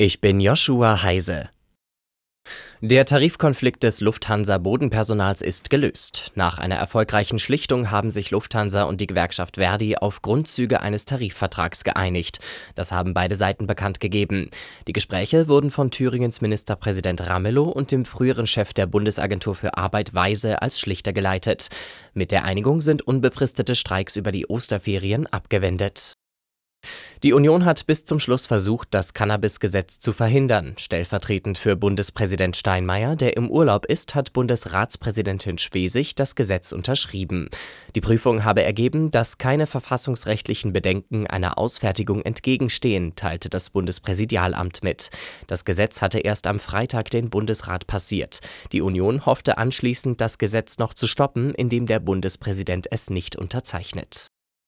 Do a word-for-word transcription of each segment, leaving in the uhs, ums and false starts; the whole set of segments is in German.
Ich bin Joshua Heise. Der Tarifkonflikt des Lufthansa-Bodenpersonals ist gelöst. Nach einer erfolgreichen Schlichtung haben sich Lufthansa und die Gewerkschaft ver.di auf Grundzüge eines Tarifvertrags geeinigt. Das haben beide Seiten bekannt gegeben. Die Gespräche wurden von Thüringens Ministerpräsident Ramelow und dem früheren Chef der Bundesagentur für Arbeit Weise als Schlichter geleitet. Mit der Einigung sind unbefristete Streiks über die Osterferien abgewendet. Die Union hat bis zum Schluss versucht, das Cannabis-Gesetz zu verhindern. Stellvertretend für Bundespräsident Steinmeier, der im Urlaub ist, hat Bundesratspräsidentin Schwesig das Gesetz unterschrieben. Die Prüfung habe ergeben, dass keine verfassungsrechtlichen Bedenken einer Ausfertigung entgegenstehen, teilte das Bundespräsidialamt mit. Das Gesetz hatte erst am Freitag den Bundesrat passiert. Die Union hoffte anschließend, das Gesetz noch zu stoppen, indem der Bundespräsident es nicht unterzeichnet.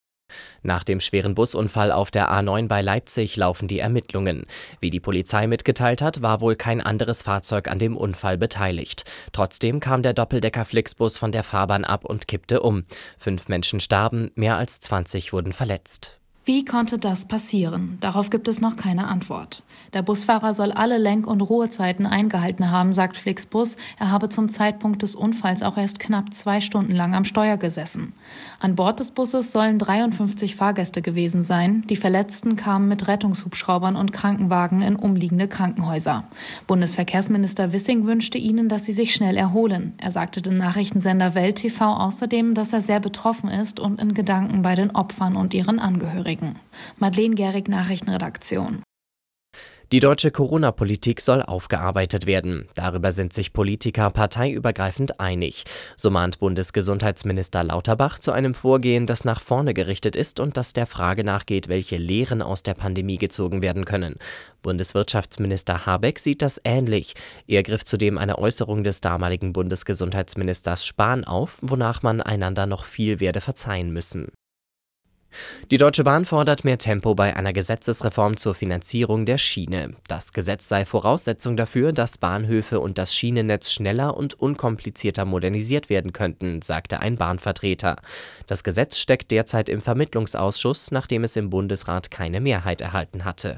Nach dem schweren Busunfall auf der A neun bei Leipzig laufen die Ermittlungen. Wie die Polizei mitgeteilt hat, war wohl kein anderes Fahrzeug an dem Unfall beteiligt. Trotzdem kam der Doppeldecker-Flixbus von der Fahrbahn ab und kippte um. Fünf Menschen starben, mehr als zwanzig wurden verletzt. Wie konnte das passieren? Darauf gibt es noch keine Antwort. Der Busfahrer soll alle Lenk- und Ruhezeiten eingehalten haben, sagt Flixbus. Er habe zum Zeitpunkt des Unfalls auch erst knapp zwei Stunden lang am Steuer gesessen. An Bord des Busses sollen dreiundfünfzig Fahrgäste gewesen sein. Die Verletzten kamen mit Rettungshubschraubern und Krankenwagen in umliegende Krankenhäuser. Bundesverkehrsminister Wissing wünschte ihnen, dass sie sich schnell erholen. Er sagte dem Nachrichtensender Welt T V außerdem, dass er sehr betroffen ist und in Gedanken bei den Opfern und ihren Angehörigen. Madeleine Gehrig, Nachrichtenredaktion. Die deutsche Corona-Politik soll aufgearbeitet werden. Darüber sind sich Politiker parteiübergreifend einig. So mahnt Bundesgesundheitsminister Lauterbach zu einem Vorgehen, das nach vorne gerichtet ist und das der Frage nachgeht, welche Lehren aus der Pandemie gezogen werden können. Bundeswirtschaftsminister Habeck sieht das ähnlich. Er griff zudem eine Äußerung des damaligen Bundesgesundheitsministers Spahn auf, wonach man einander noch viel werde verzeihen müssen. Die Deutsche Bahn fordert mehr Tempo bei einer Gesetzesreform zur Finanzierung der Schiene. Das Gesetz sei Voraussetzung dafür, dass Bahnhöfe und das Schienennetz schneller und unkomplizierter modernisiert werden könnten, sagte ein Bahnvertreter. Das Gesetz steckt derzeit im Vermittlungsausschuss, nachdem es im Bundesrat keine Mehrheit erhalten hatte.